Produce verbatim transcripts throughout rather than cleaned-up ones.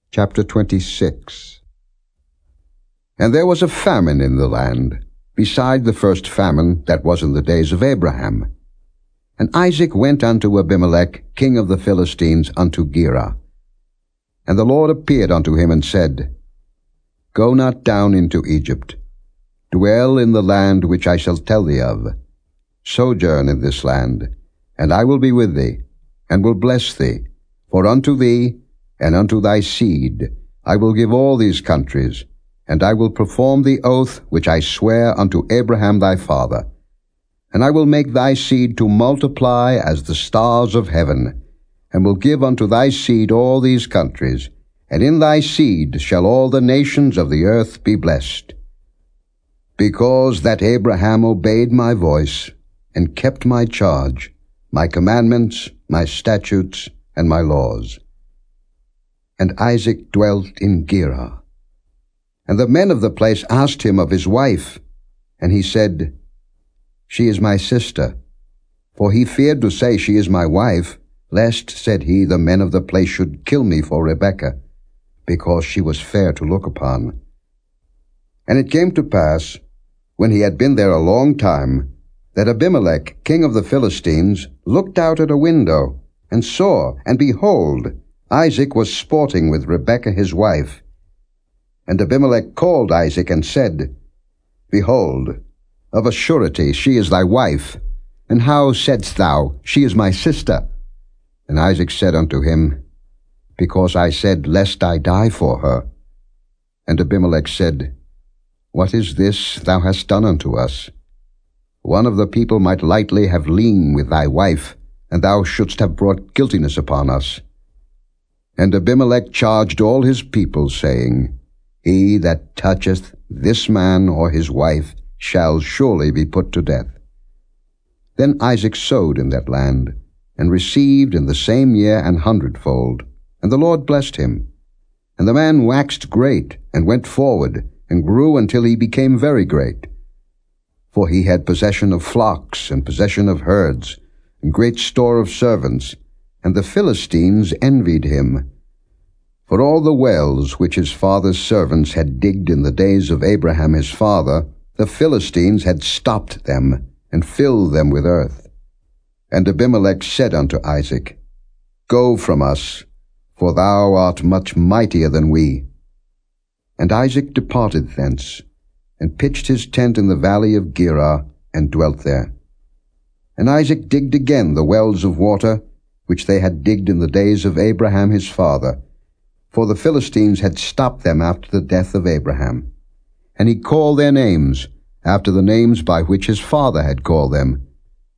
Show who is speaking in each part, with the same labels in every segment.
Speaker 1: Chapter twenty-six. And there was a famine in the land, beside the first famine that was in the days of Abraham. And Isaac went unto Abimelech, king of the Philistines, unto Gerar. And the Lord appeared unto him, and said, Go not down into Egypt. Dwell in the land which I shall tell thee of. Sojourn in this land, and I will be with thee, and will bless thee. For unto thee, and unto thy seed, I will give all these countries, and I will perform the oath which I swear unto Abraham thy father. And I will make thy seed to multiply as the stars of heaven, and will give unto thy seed all these countries, and in thy seed shall all the nations of the earth be blessed. Because that Abraham obeyed my voice, and kept my charge, my commandments, my statutes, and my laws. And Isaac dwelt in Gerar. And the men of the place asked him of his wife, and he said, She is my sister. For he feared to say, She is my wife, lest, said he, the men of the place should kill me for Rebekah, because she was fair to look upon. And it came to pass, when he had been there a long time, that Abimelech, king of the Philistines, looked out at a window, and saw, and behold, Isaac was sporting with Rebekah his wife. And Abimelech called Isaac, and said, Behold, of a surety she is thy wife. And how saidst thou, She is my sister? And Isaac said unto him, Because I said, Lest I die for her. And Abimelech said, What is this thou hast done unto us? One of the people might lightly have leaned with thy wife, and thou shouldst have brought guiltiness upon us. And Abimelech charged all his people, saying, He that toucheth this man or his wife shall surely be put to death. Then Isaac sowed in that land, and received in the same year an hundredfold, and the Lord blessed him. And the man waxed great, and went forward, and grew until he became very great. For he had possession of flocks, and possession of herds, and great store of servants, and the Philistines envied him. For all the wells which his father's servants had digged in the days of Abraham his father, the Philistines had stopped them, and filled them with earth. And Abimelech said unto Isaac, Go from us, for thou art much mightier than we. And Isaac departed thence, and pitched his tent in the valley of Gerar, and dwelt there. And Isaac digged again the wells of water, which they had digged in the days of Abraham his father, for the Philistines had stopped them after the death of Abraham. And he called their names, after the names by which his father had called them.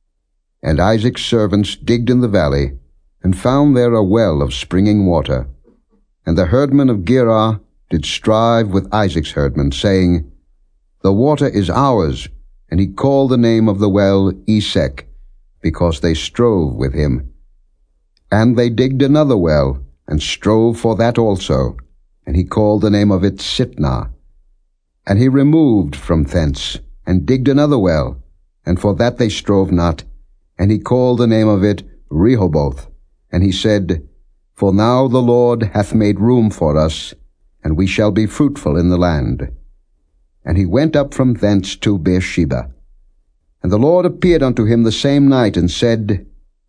Speaker 1: And Isaac's servants digged in the valley, and found there a well of springing water. And the herdmen of Gerar did strive with Isaac's herdmen, saying, The water is ours. And he called the name of the well Esek, because they strove with him. And they digged another well, and strove for that also, and he called the name of it Sitnah. And he removed from thence, and digged another well, and for that they strove not, and he called the name of it Rehoboth. And he said, For now the Lord hath made room for us, and we shall be fruitful in the land. And he went up from thence to Beersheba. And the Lord appeared unto him the same night, and said,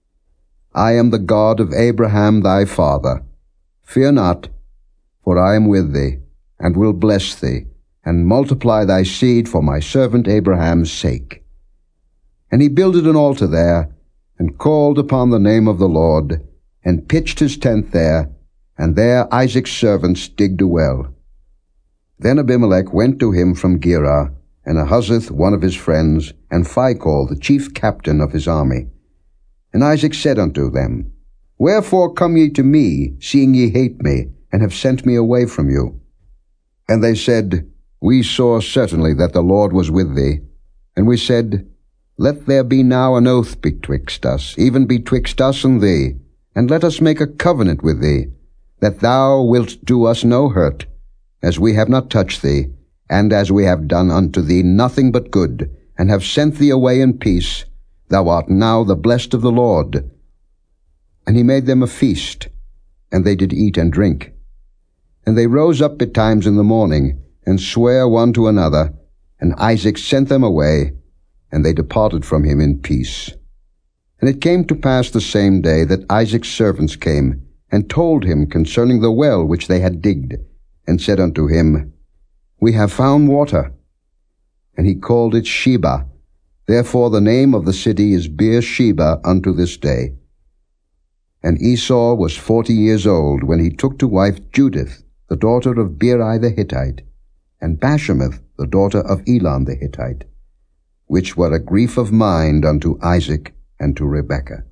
Speaker 1: I am the God of Abraham thy father. Fear not, for I am with thee, and will bless thee, and multiply thy seed for my servant Abraham's sake. And he builded an altar there, and called upon the name of the Lord, and pitched his tent there, and there Isaac's servants digged a well. Then Abimelech went to him from Gerar, and Ahuzzath one of his friends, and Phicol the chief captain of his army. And Isaac said unto them, Wherefore come ye to me, seeing ye hate me, and have sent me away from you? And they said, We saw certainly that the Lord was with thee. And we said, Let there be now an oath betwixt us, even betwixt us and thee, and let us make a covenant with thee, that thou wilt do us no hurt, as we have not touched thee, and as we have done unto thee nothing but good, and have sent thee away in peace. Thou art now the blessed of the Lord. And he made them a feast, and they did eat and drink. And they rose up betimes in the morning, and sware one to another, and Isaac sent them away, and they departed from him in peace. And it came to pass the same day that Isaac's servants came, and told him concerning the well which they had digged, and said unto him, We have found water. And he called it Sheba. Therefore the name of the city is Beersheba unto this day. And Esau was forty years old when he took to wife Judith, the daughter of Beeri the Hittite, and Bashemath, the daughter of Elon the Hittite, which were a grief of mind unto Isaac and to Rebekah.